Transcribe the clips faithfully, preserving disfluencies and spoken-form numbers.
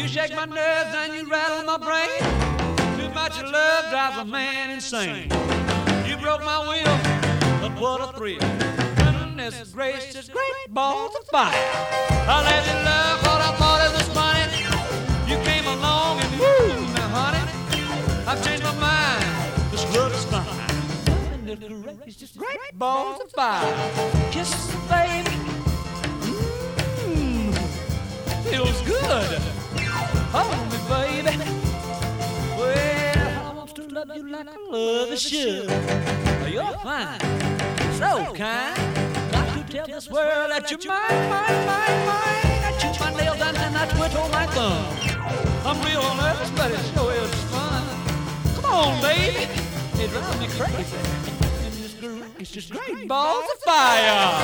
shake my nerves and you rattle my brain. Too much love drives a man insane. You broke my will, but what a thrill. Goodness gracious, great balls of fire. I let you love what I thought it was funny. You came along and woo, now honey, I've changed my mind. This love is fine. Goodness gracious, great balls of fire. Kisses, baby. Mmm, feels good. Hold me, baby. Well, I want to love you like I love a should. You're fine, so kind. Got to tell this world that you're mine, mine, mine, mine. I chew my nails and then I twiddle my thumb. I'm real nervous, but it sure is fun. Come on, baby. It drives me crazy. It's just great balls of fire.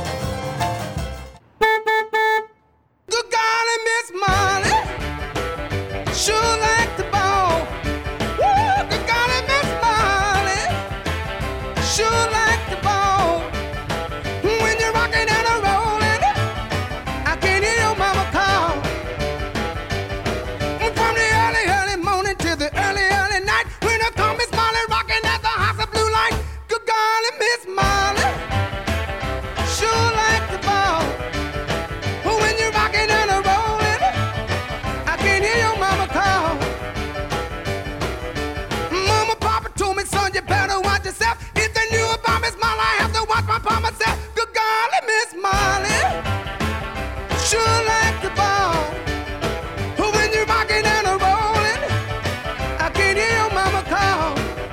Good golly, Miss Molly, sure like the ball. Woo, good golly, Miss Molly, sure like the ball. When you're rocking and a rolling, I can hear your mama call. From the early, early morning to the early, early night, when I come Miss Molly rocking at the house of blue light. Good golly, Miss Molly, sure like the ball. When you're rocking and a rolling, I can hear your mama call. Mama, Papa told me, son, you better watch yourself. If they knew about Miss Molly, I have to watch my pa myself. Good golly, Miss Molly, sure like the ball. When you're rocking and a rolling, I can hear your mama call.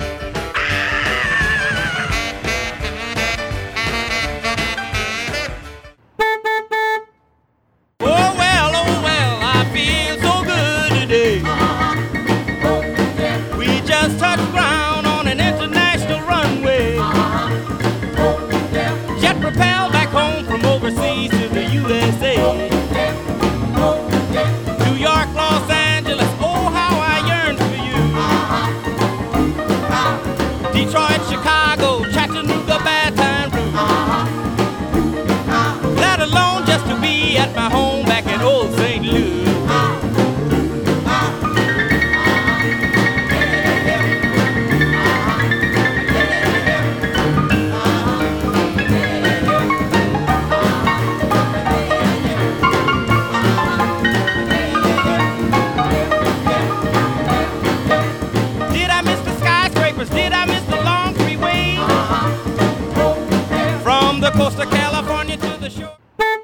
Oh well, oh well, I feel so good today. We just touched ground on an international runway. Jet propelled back home from overseas to the U S A. New York, Los Angeles, oh how I yearn for you. Detroit, Chicago, Chattanooga, Baton Rouge. Let alone just to be at my home back in old Saint Louis. Did I miss the skyscrapers? Did I miss the long freeway? From the coast of California to the shore.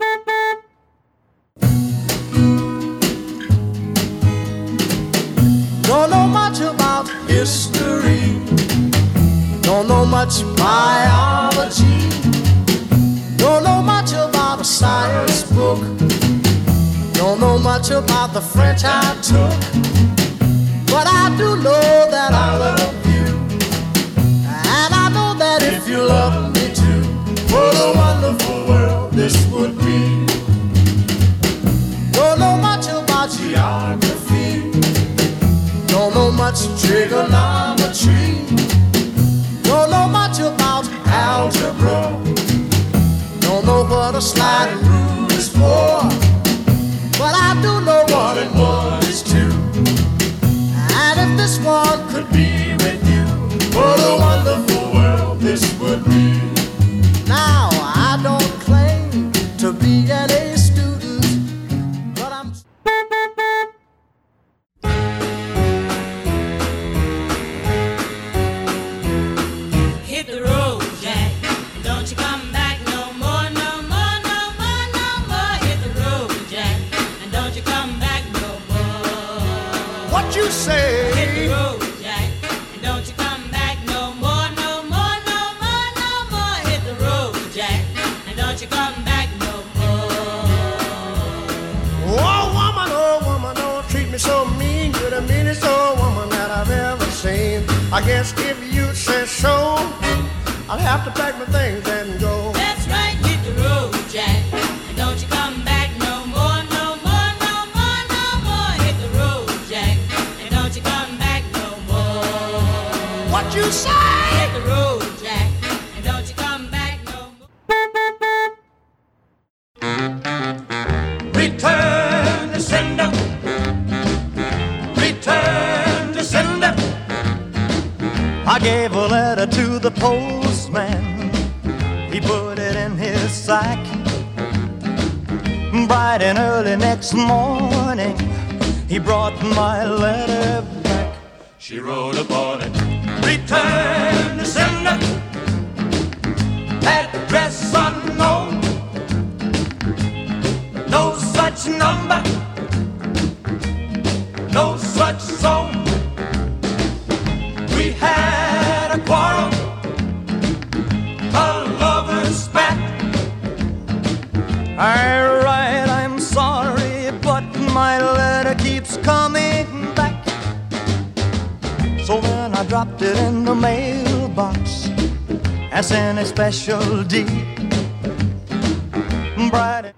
Don't know much about history. Don't know much biology. Don't know much about a science book. Don't know much about the French I took. But I do know that I love you. And I know that if you love me too, what a wonderful world this would be. Don't know much about geography. Don't know much trigonometry. Don't know much about algebra. Don't know what a sliding rule is for. But I do know one and one is two. And if this one could be with you, what a wonderful world this would be. Now I don't claim to be an A student, but I'm Hit the road, Jack. Don't you come back no more, no more, no more, no more. Hit the road, Jack. And don't you come back no more. what you say. Hit the road, Jack. And don't you come back no more, no more, no more, no more. Hit the road, Jack. And don't you come back no more. Oh woman, oh woman, don't treat me so mean. You're the meanest old woman that I've ever seen. I guess if you say so, I'll have to pack my things and go. That's right, hit the road, Jack. And don't you come back no more, no more, no more, no more. Hit the road, Jack. And don't you come back no more. What you say? Hit the road, Jack. And don't you come back no more. Return to sender. I gave a letter to the postman. He put it in his sack. Bright and early next morning, he brought my letter back. She wrote upon it, return to sender, address unknown, no such number, no such zone. We had a quarrel, a lover's spat. I write, I'm sorry, but my letter keeps coming back. So then I dropped it in the mailbox as in a special deed. Bright.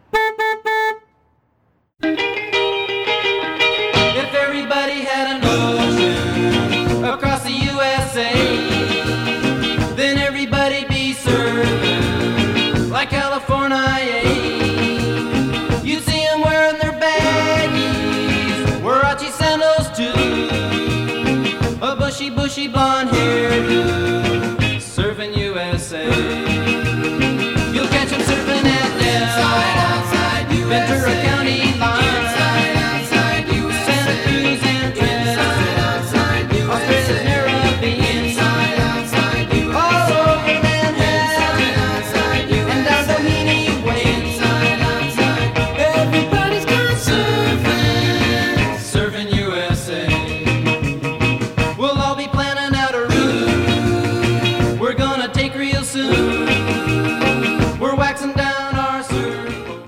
If everybody had an ocean across the U S A, then everybody'd be served like California. You'd see them wearing their baggies, Warachi sandals too, a bushy, bushy blonde hairdo, serving U S A. You'll catch them surfing at Del, Ventura County line, Santa Cruz and Trent, Australia's Caribbean, all over Manhattan, and down Doheny Way. Everybody's gone surfing, surfing U S A. We'll all be planning out a route we're gonna take real soon. We're waxing down our surfboard.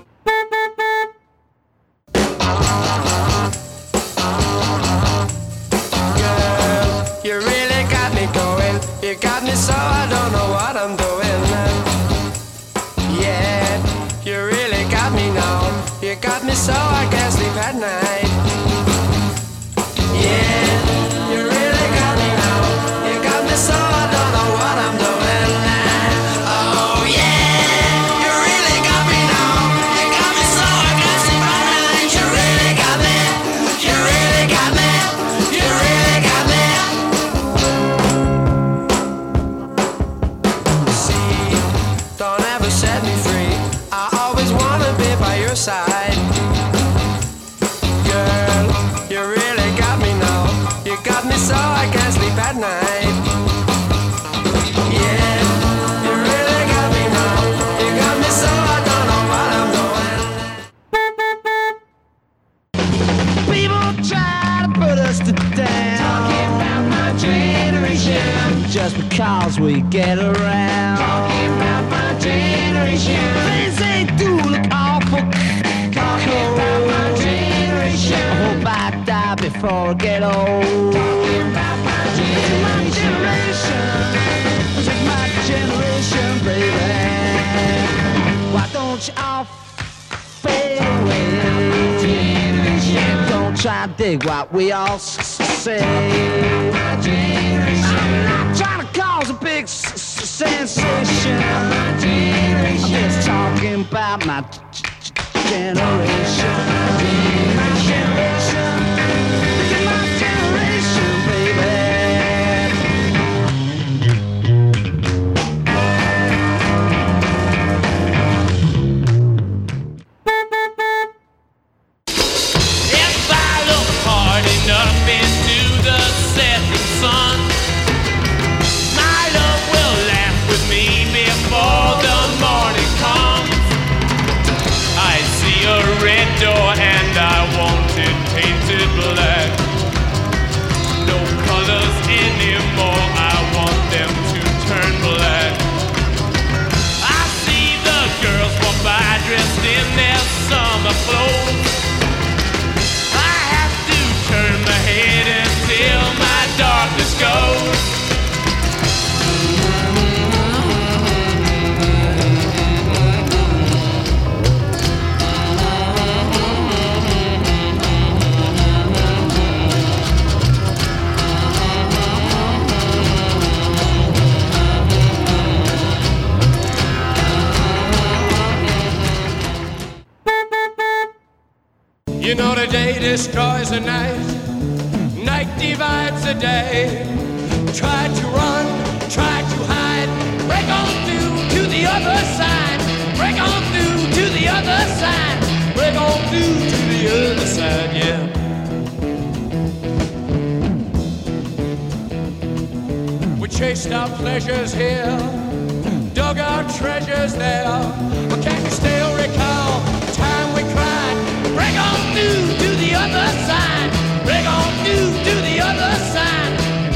You really got me going. You got me so I don't know what I'm doing. Yeah, you really got me now. You got me so I can't sleep at night. Yeah, you really got me now. You got me so I don't know what I'm doing. Oh yeah, you really got me now. You got me so I can't sleep at night. You really got me. You really got me. You really got me. See, don't ever set me free. I always wanna be by your side. Girl, you really got me now. You got me so I can't sleep at night. Yeah, you really got me now. You got me so I don't know what I'm doing. People try to put us to down, talking about my generation, just because we get around. Talking about my generation, things they do look awful. Talking about my generation, I hope I die before I get old. Talking about my generation, this is my generation, baby. Why don't you all fade away? Don't try to dig what we all s- say. I'm not trying to cause a big s- s- sensation. I'm just talking about my g- g- generation. My generation. This is my generation, baby. If I look hard enough into the setting sun, my love will laugh with me before the morning comes. I see a red door and I want it painted black. No colors anymore, I want them to turn black. I see the girls walk by dressed in their summer clothes. I have to turn my head until my darkness goes. You know the day destroys the night, night divides the day. Tried to run, tried to hide. Break on through to the other side. Break on through to the other side. Break on through to the other side, yeah. We chased our pleasures here, dug our treasures there. But can you still recall the time we cried? Break on through to the other side. Break on through to the other side.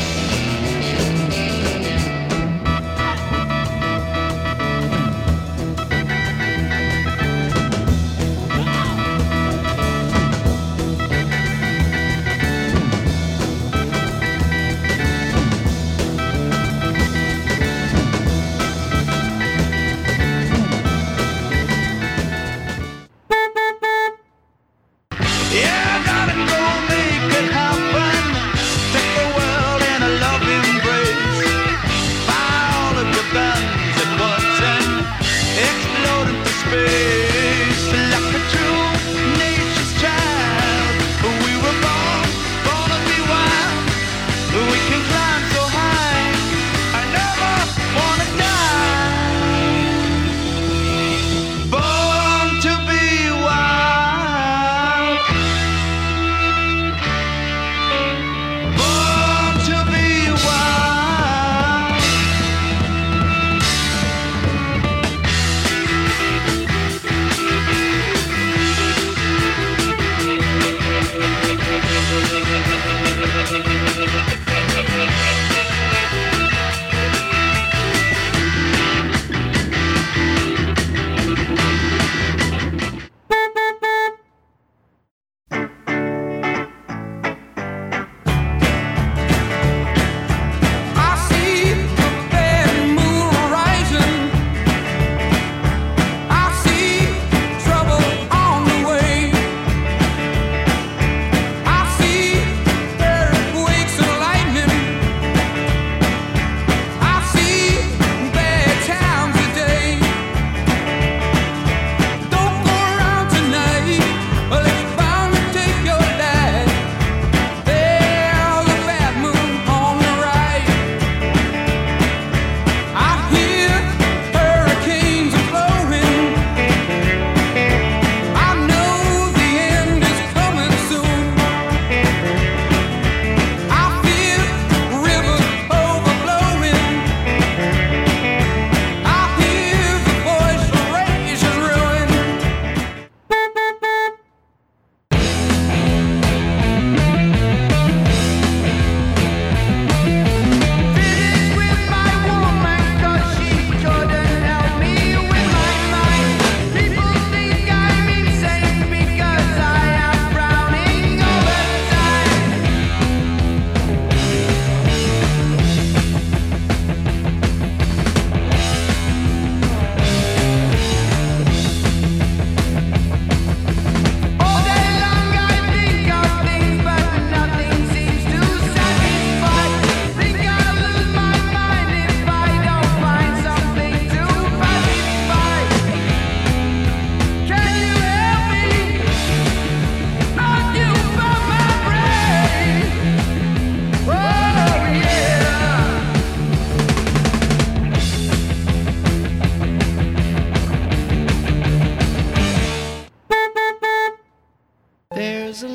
There's a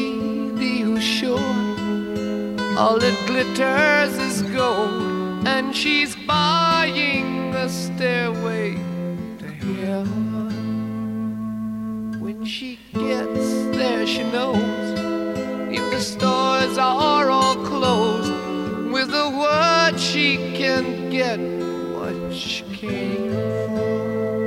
lady who's sure all that glitters is gold, and she's buying a stairway to heaven. When she gets there, she knows if the stores are all closed, with a word she can get what she came for.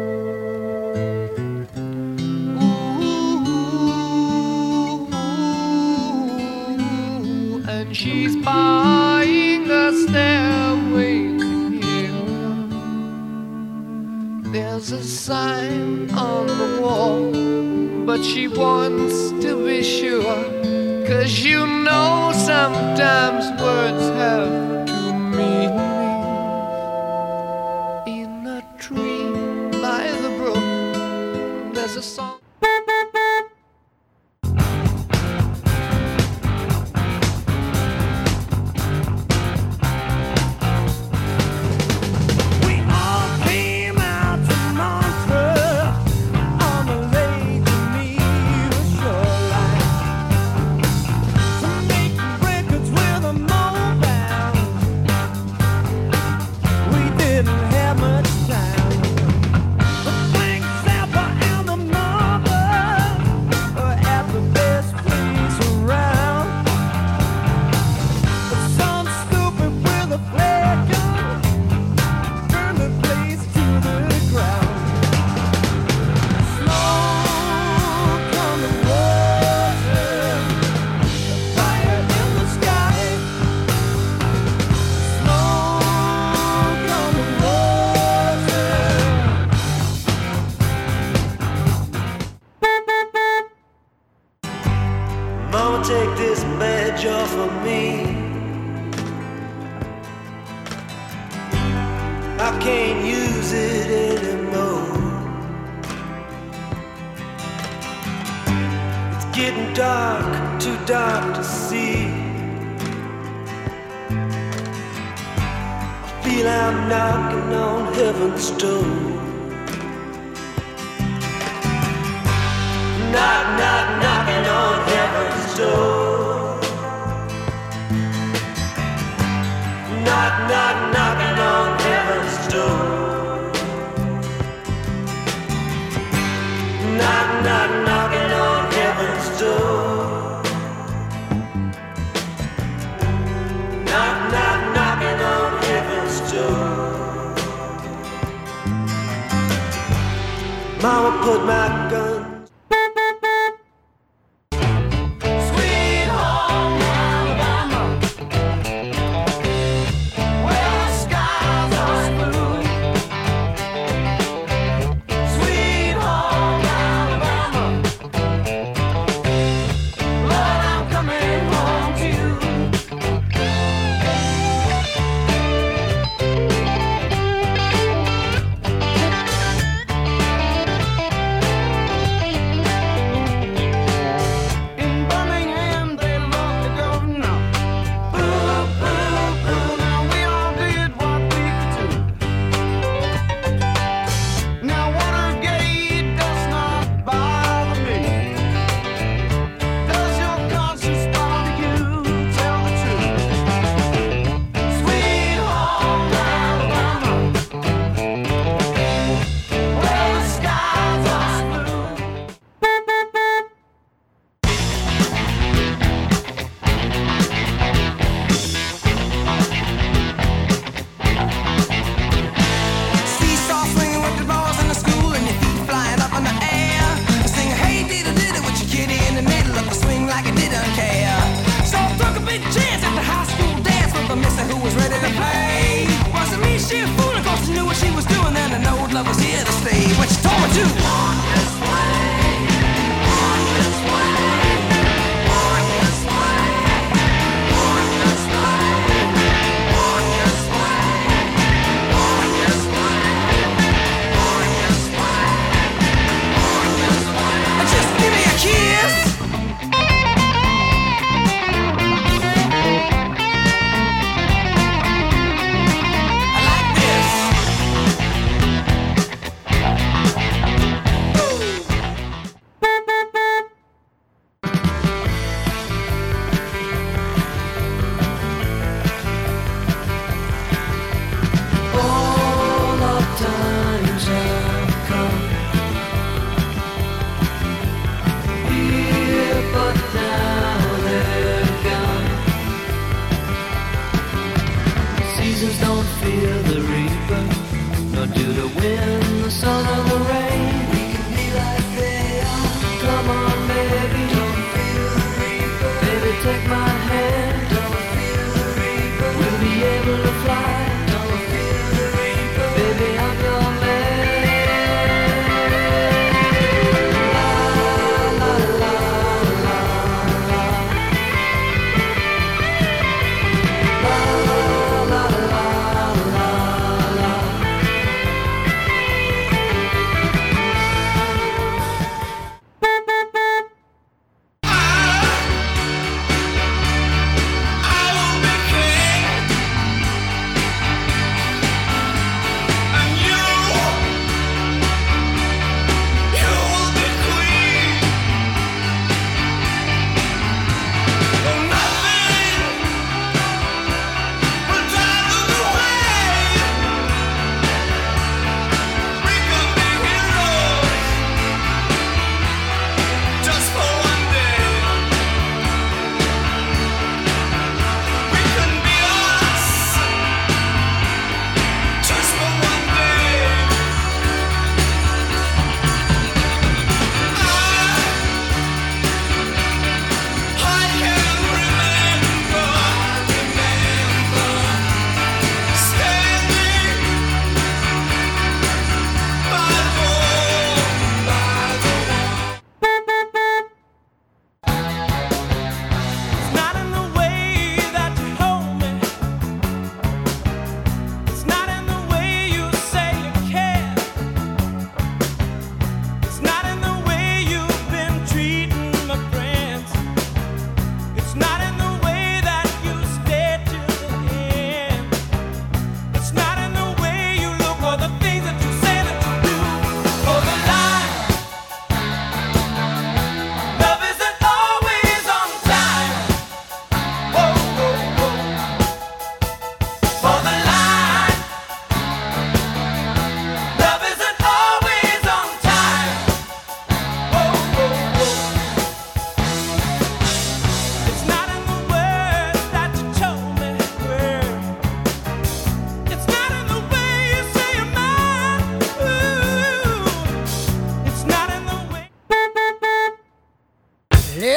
She's buying a stairway to heaven. There's a sign on the wall, but she wants to be sure, 'cause you know sometimes words have two meanings. In a tree by the brook, there's a song. Mama, take this badge off of me. I can't use it anymore. It's getting dark, too dark to see. I feel I'm knocking on heaven's door. Knock, knock, knocking on heaven's door. Knock, knock, knocking on heaven's door. Knock, knock, knocking on heaven's door. Knock, knock, knocking on heaven's door. Mama put my gun.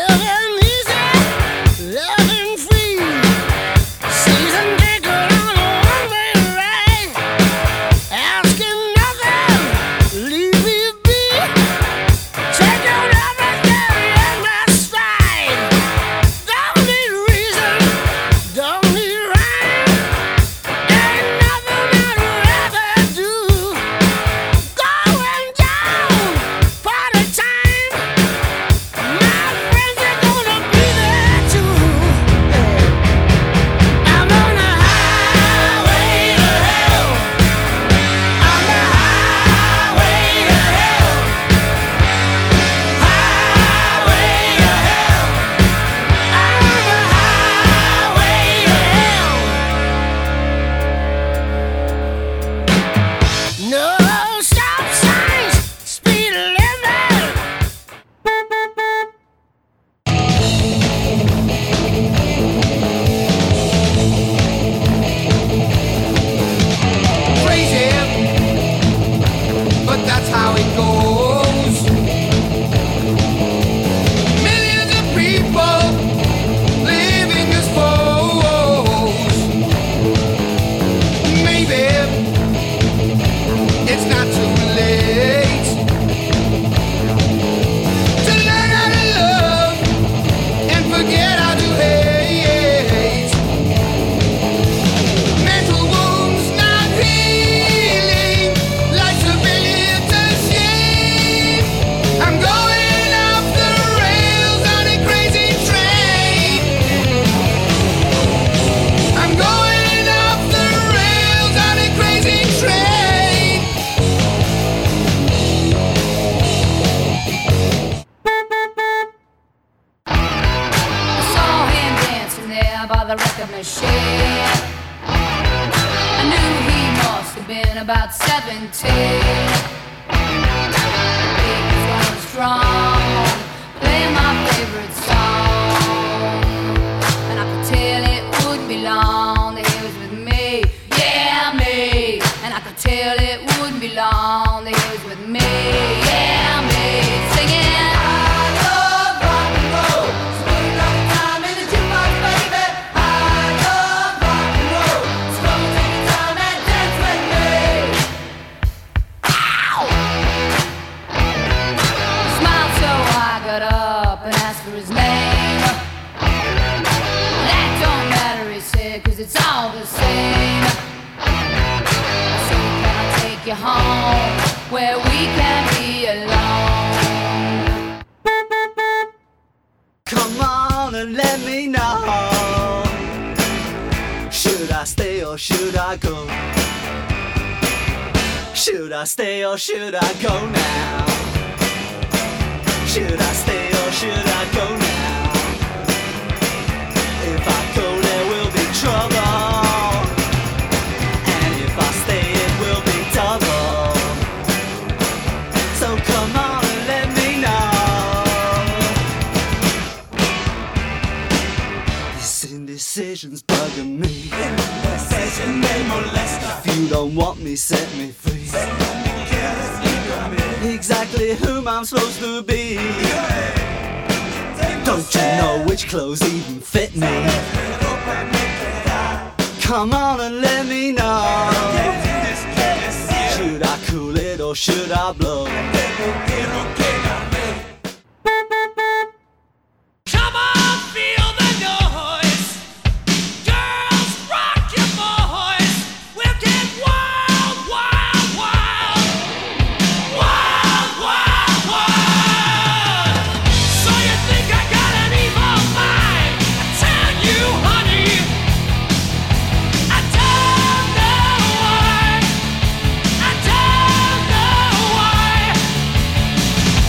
by the record machine. I knew he must have been about seventeen. He was going strong, playing my favorite song, and I could tell it wouldn't be long that he was with me, yeah me. And I could tell it wouldn't be long that he was with me, yeah me. Singing I love rock and roll, spend a lot of time in the jukebox, baby. I love rock and roll, so take your time and dance with me. Ow! He smiled, so I got up and asked for his name. That don't matter, he said, 'cause it's all the same. I said, can I take you home where we can be alone? Come on and let me know. Should I stay or should I go? Should I stay or should I go now? Should I stay or should I go now? If I go there will be trouble, and if I stay it will be double. So come on and let me know. This indecision's bugging me. Indecision may molest us. If you don't want me, set me free. Exactly whom I'm supposed to be. Don't you know which clothes even fit me? Come on and let me know. Should I cool it or should I blow? Come on, feel the noise. Girls, rock your boys. We'll get wild, wild, wild. Wild, wild, wild. So you think I got an evil mind? I tell you, honey, I don't know why. I don't know why.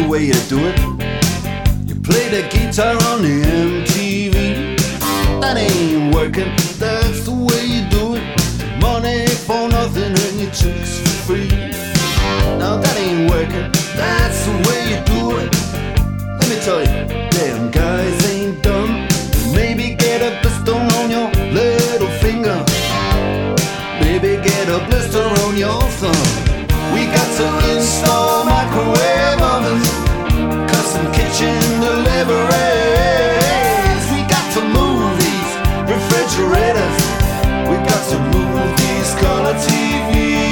way you do it. You play the guitar on the M T V. That ain't working, that's the way you do it. Money for nothing and your chicks for free. Now that ain't working, that's the way you do it. Let me tell you, damn guys ain't dumb. Maybe get a blister on your little finger. Maybe get a blister on your thumb. We got to install microwave ovens, custom kitchen deliveries. We got to move these refrigerators. We got to move these color T Vs.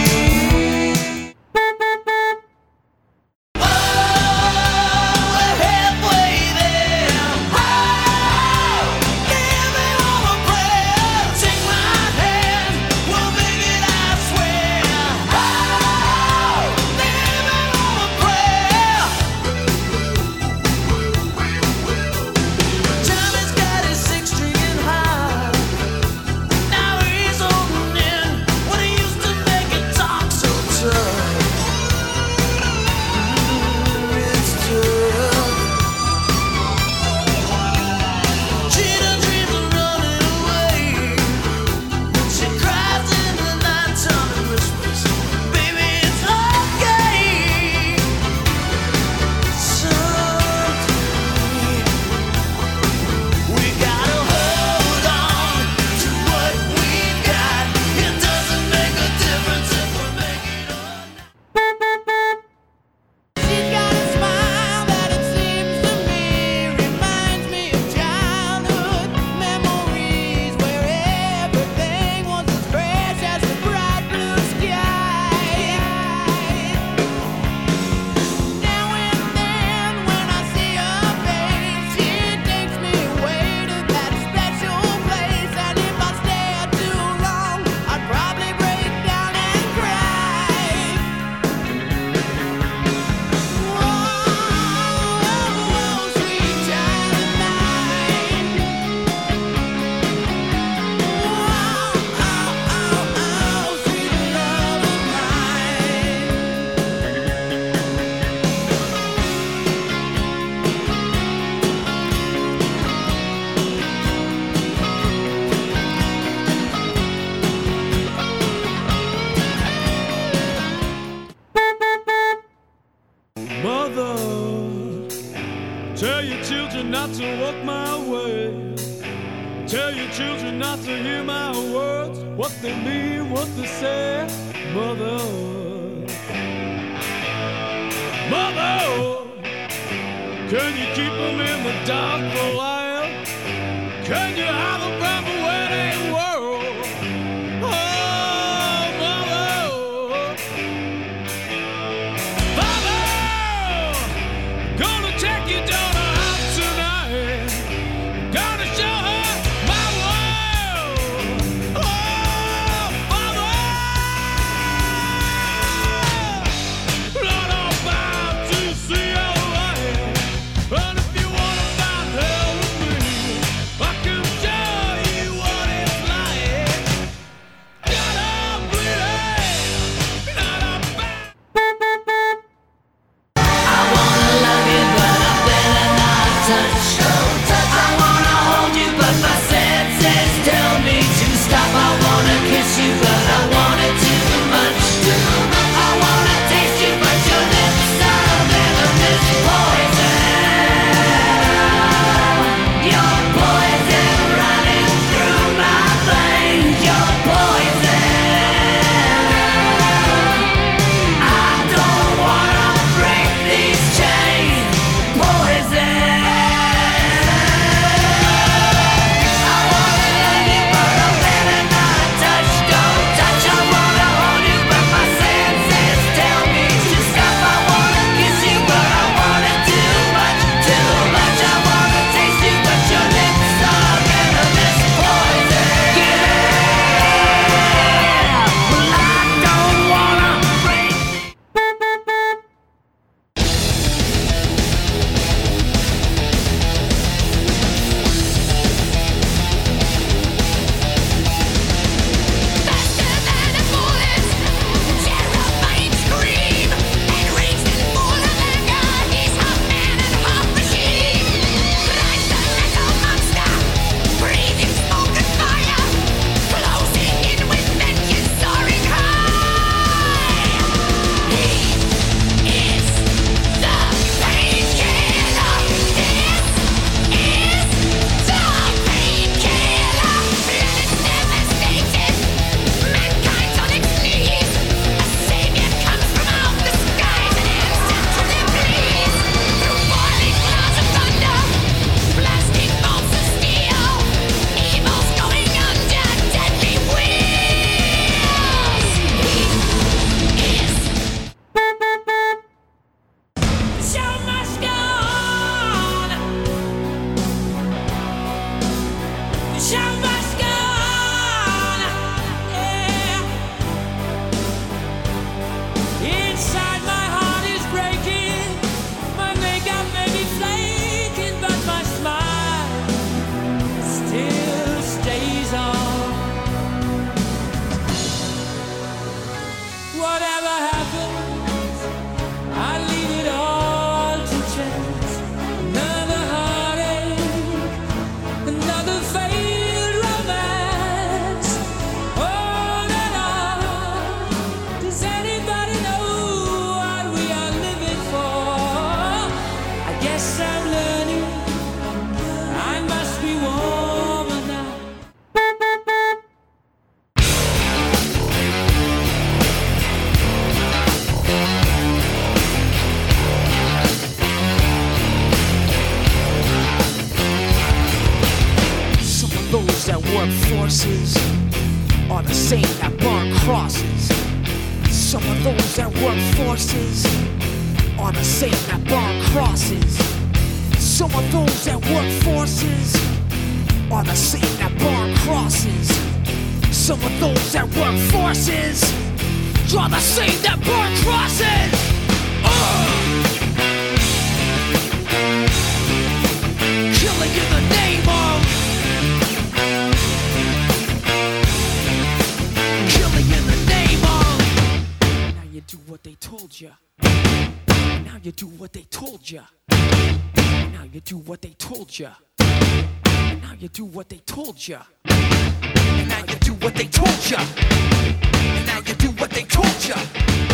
Tell your children not to walk my way. Tell your children not to hear my words, what they mean, what they say. Mother, Mother, can you keep them in the dark for a while? Can you hide them from the wedding world? Oh, Mother, Father, gonna take your daughter out tonight. Gonna show her my world. Oh, Father, Lord, I'm bound to see your light. And if you wanna find hell with me, I can tell. work forces are the same that burn crosses. Some of those that work forces are the same that burn crosses. Some of those that work forces are the same that burn crosses. Some of those that work forces are the same that burn crosses. Uh! Killing in the name of, killing in the name of. Now you do what they told you. Now you do what they told you. Now you do what they told you. Now you do what they told you. Now you do what they told you. Now you do what they told you.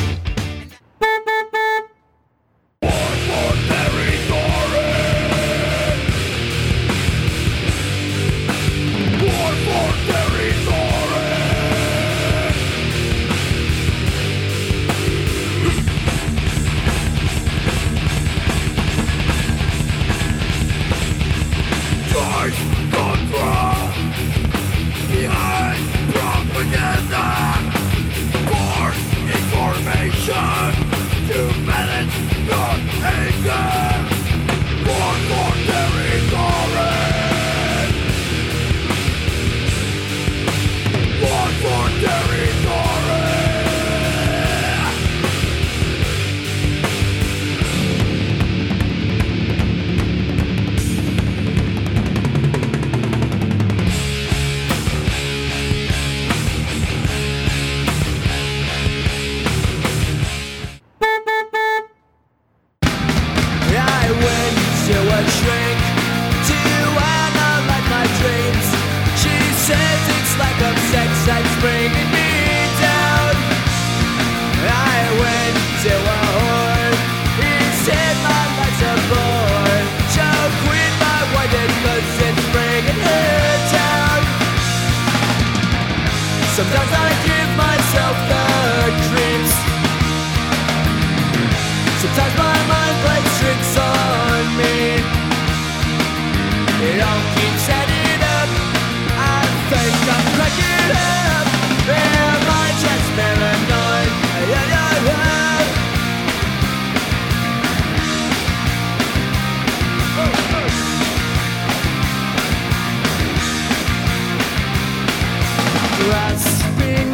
Sometimes I give myself the creeps. Sometimes my mind plays tricks on me. It all keeps adding up. I think I'm cracking up. Yeah, my chest paranoid. Yeah, yeah, yeah. Grasping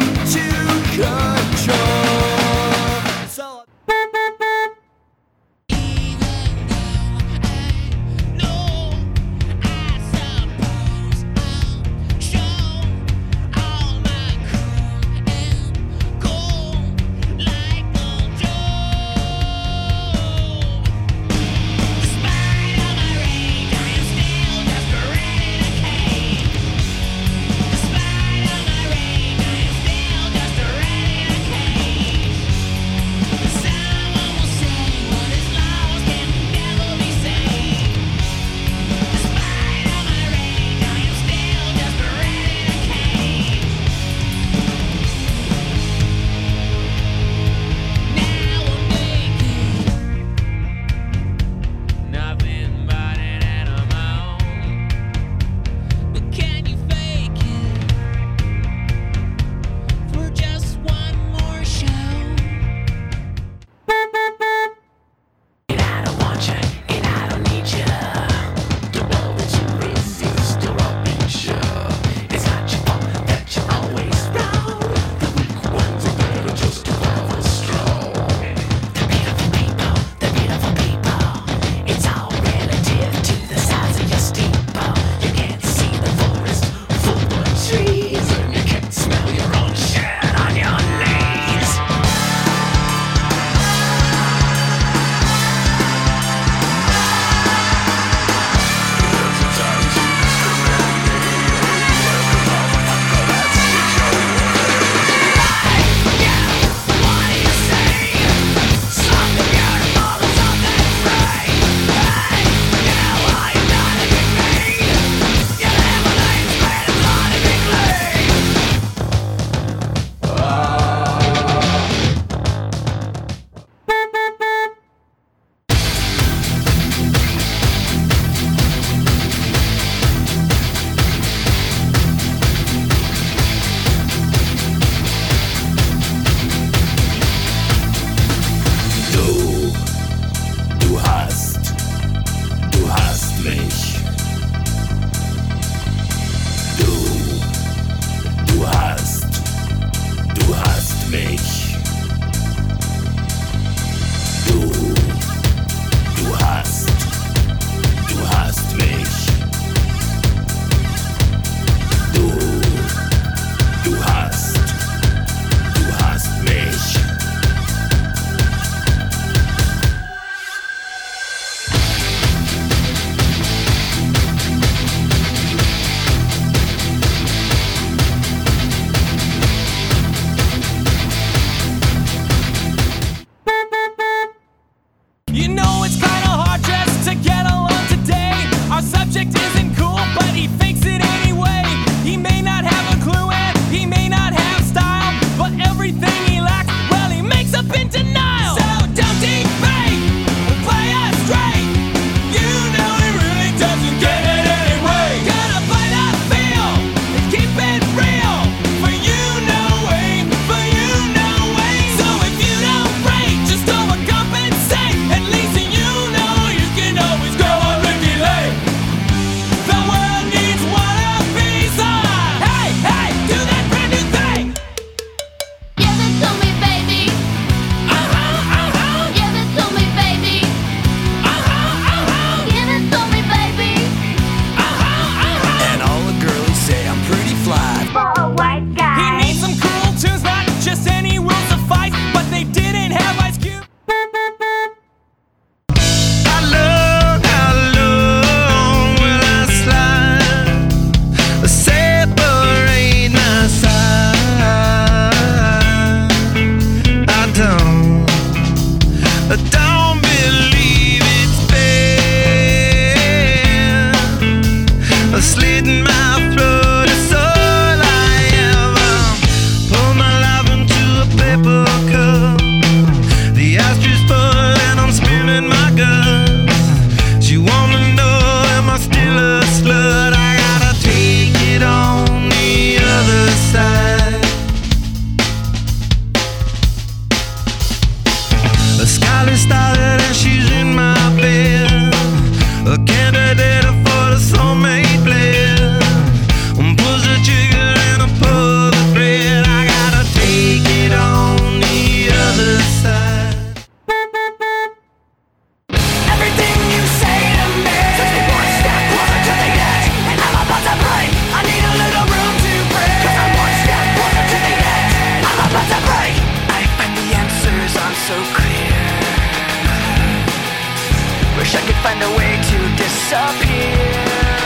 they find a way to disappear.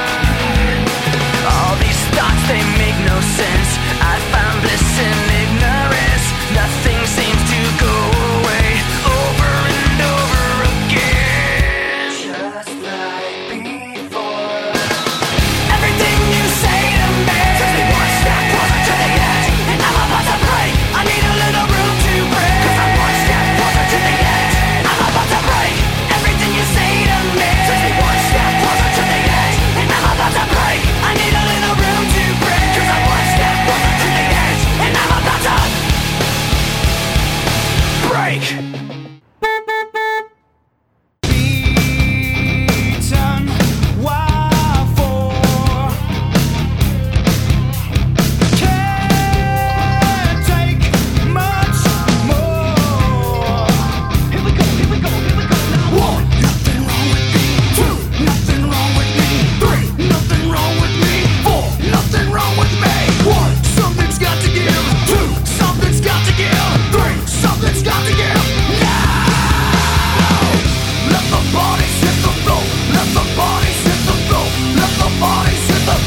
All these thoughts, they make no sense. I found bliss in ignorance. Nothing seems to go away over and over again. Just like before. Everything you say to me takes me one step closer to the edge, and I'm about to break. I need a little room to break, 'cause I'm one step closer to the edge. I'm about to break. Everything you say to me takes me one step closer to the edge, and I'm about to break. I need a little room to break, 'cause I'm one step closer to the edge, and I'm about to break. Beaten, why for? Can't take much more. Here we go, here we go, here we go now. One, nothing wrong with me. Two, nothing wrong with me. Three, nothing wrong with me. Four, nothing wrong with me. One, something's got to give. Two, something's got to give. Three, something's got to give. Now, let the bodies hit the floor. Let the bodies hit the floor. Let the bodies hit the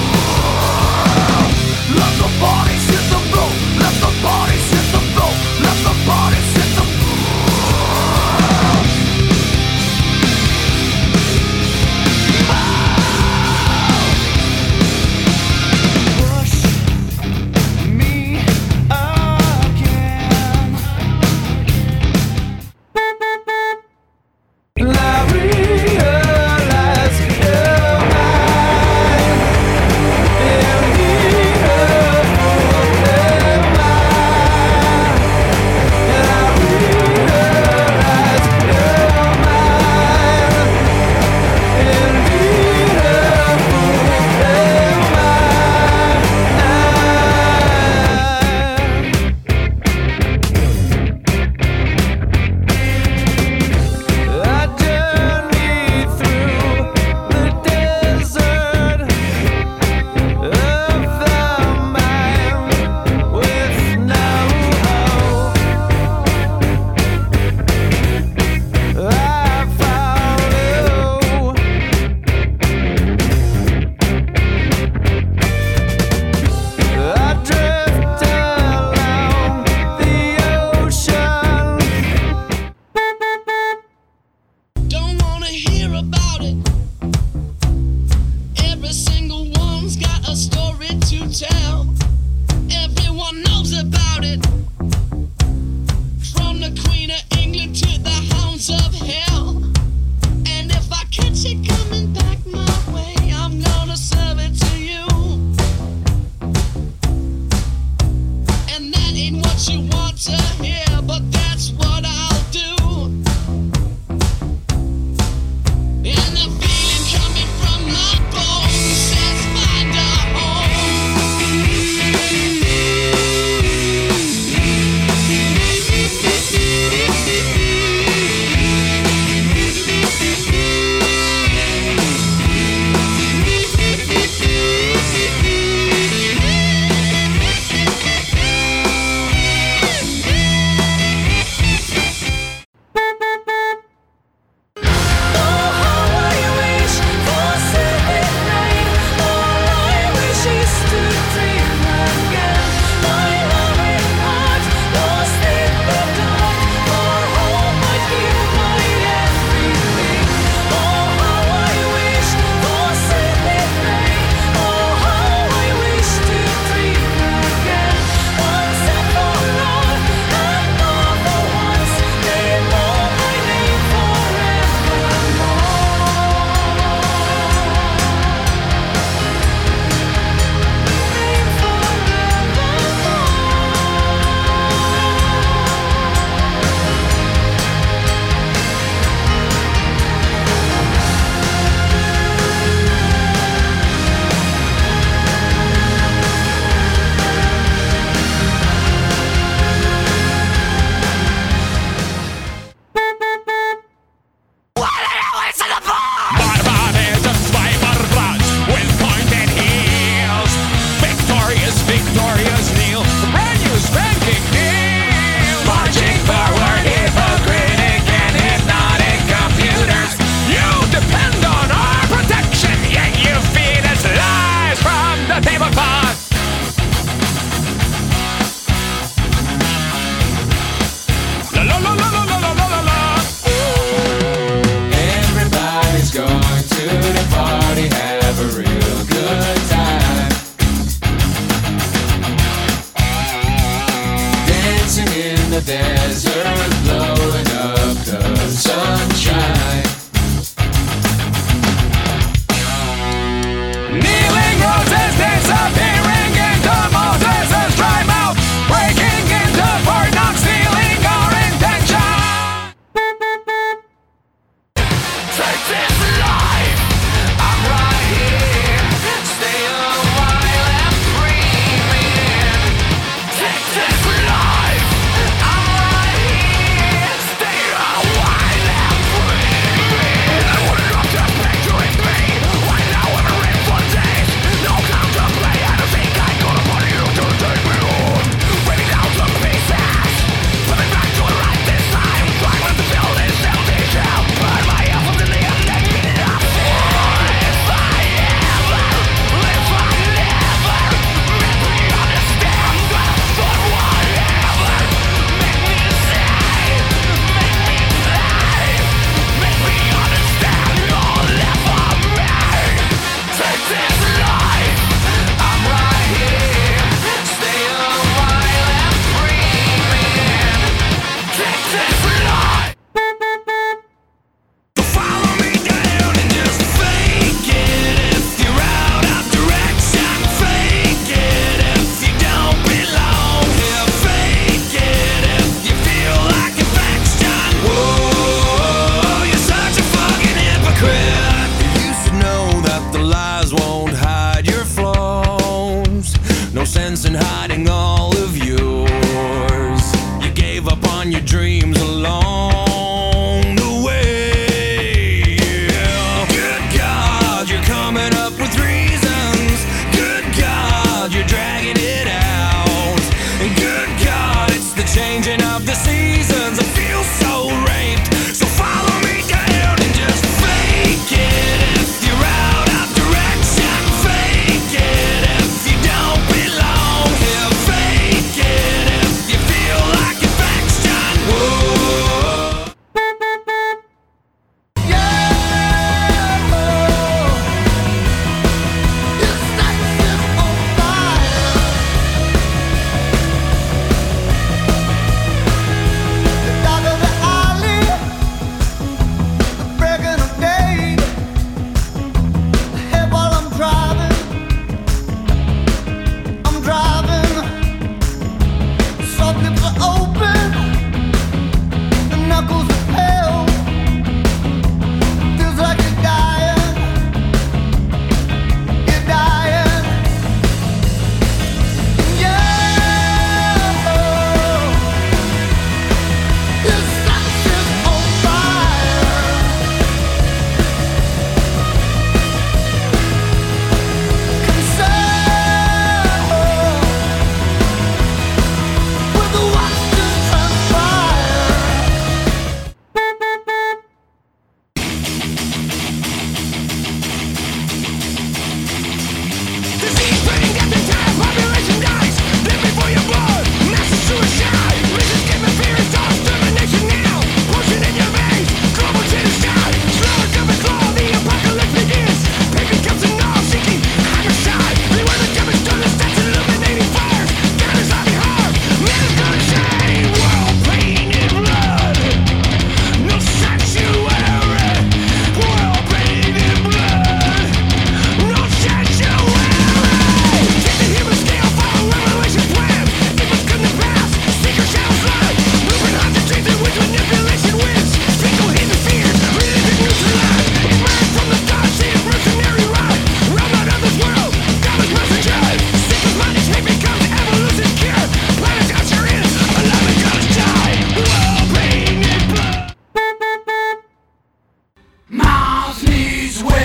Let the bodies hit the floor. Let the bodies hit the floor. Let the bodies hit the Push me again. I realize you're mine. In need of mine. And I realize you're mine. In need of I journey through the desert of the mind with no hope. I follow. I drift along the ocean. Don't wanna hear about it. Every single one's got a story to tell. Everyone knows about it. From the Queen of England to the hounds of hell. And if I catch it coming back my way, I'm gonna serve it to you. And that ain't what you want to hear, but that's what I'll do. And the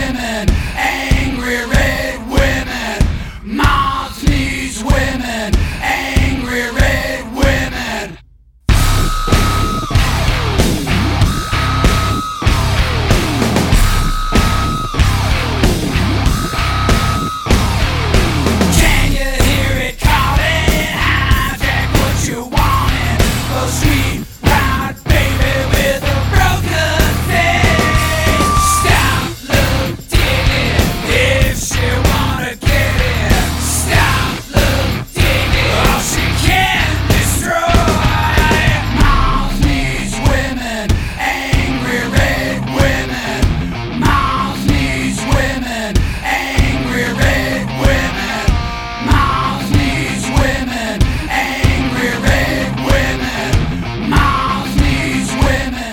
women, angry red women. Moms needs women, angry red women. Can you hear it calling? Hijack what you wanted. A sweet round baby with a broken thing. Stop, look, dig it. If she wanna get it. Stop, look, dig it. All she can destroy. Moms needs women, angry red women. Moms needs women, angry red women. Moms needs women, angry red women. Moms needs women.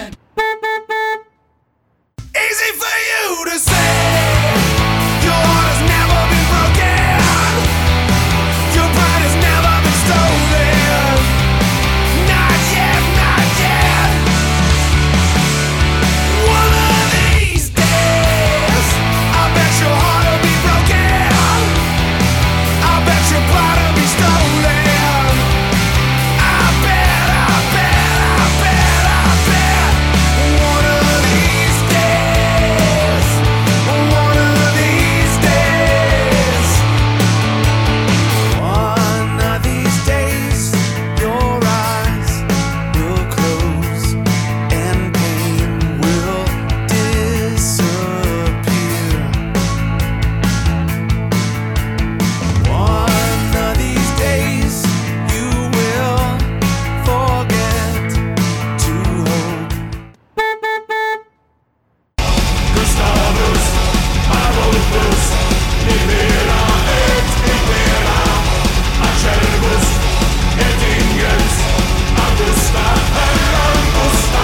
Easy for you to say. Your heart has never been broken. Your pride has never been stolen. Not yet, not yet. One of these days, I bet your heart will be broken. I bet your pride will be stolen. I bet, I bet, I bet, I bet. One of these days, one of these days. One of these days, your eyes will close and pain will disappear. One of these days, you will forget to hope. Gustavus, Adolphus, Nivera, et Impera, Acervus, et Ingens, Augusta, and Augusta.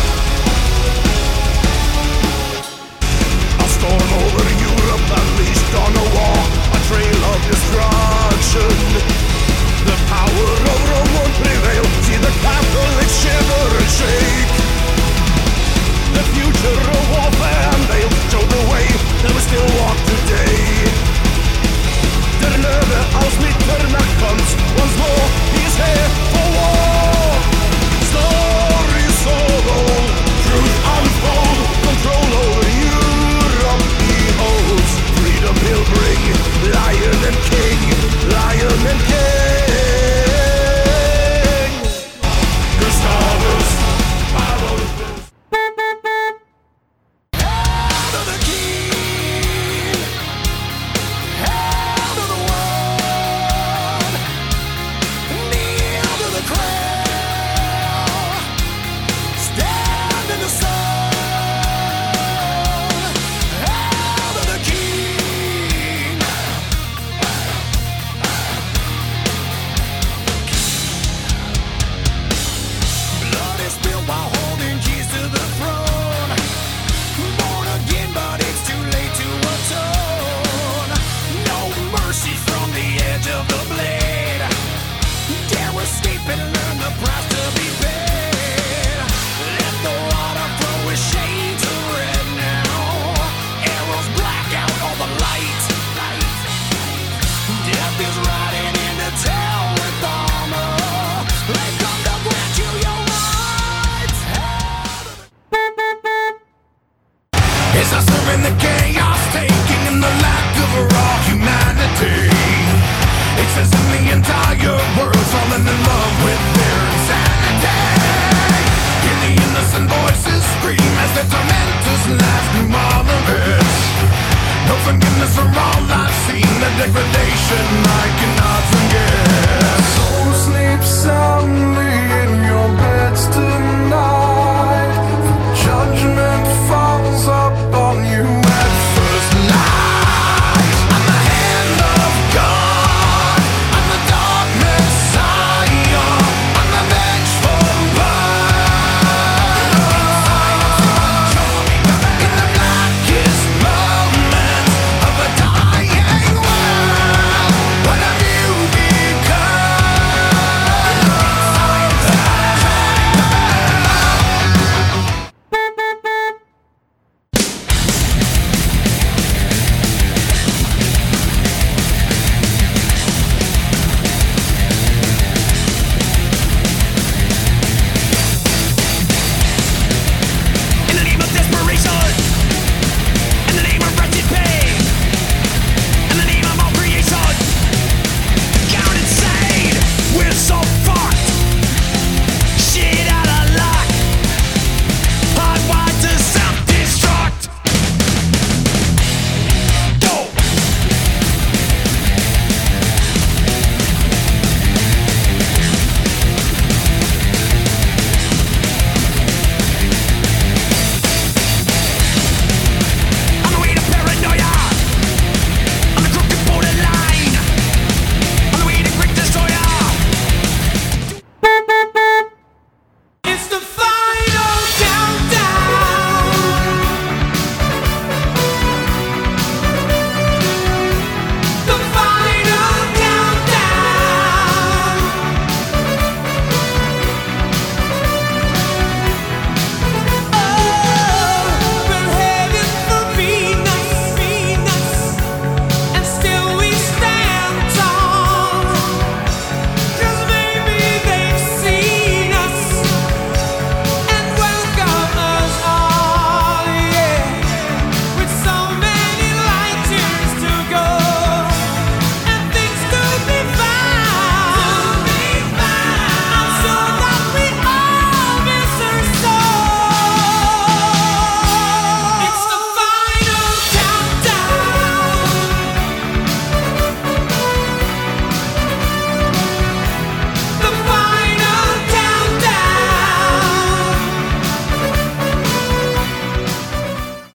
A storm over Europe unleashed on a war, a trail of destruction. The power of Rome won't prevail. See the Catholics shiver and shake. The future of warfare unveiled, show the way that we still walk today. Der Löwe aus Mitternacht comes once more. He's here for war. Stories so old, truth unfold, control over Europe he holds. Freedom he'll bring, lion and king, lion and king. Gustavus, Adolphus. Hail to the king, hail to the world, kneel to the crown, stand in the sun. Hail to the king. Blood is spilled while holding keys to the throne. Born again, but it's too late to atone. No mercy from the edge of the blade. Dare escape and learn the price to be paid. Let the water flow with shades of red now. Arrows black out all the light. Death is riding into town with armor. They come to grant you your rights. It's us in the chaos, taking in the lack of raw humanity. It's as in the entire world falling in love with their insanity. Hear the innocent voices scream as the tormentors laugh through all of it. No forgiveness for all I've seen, the degradation I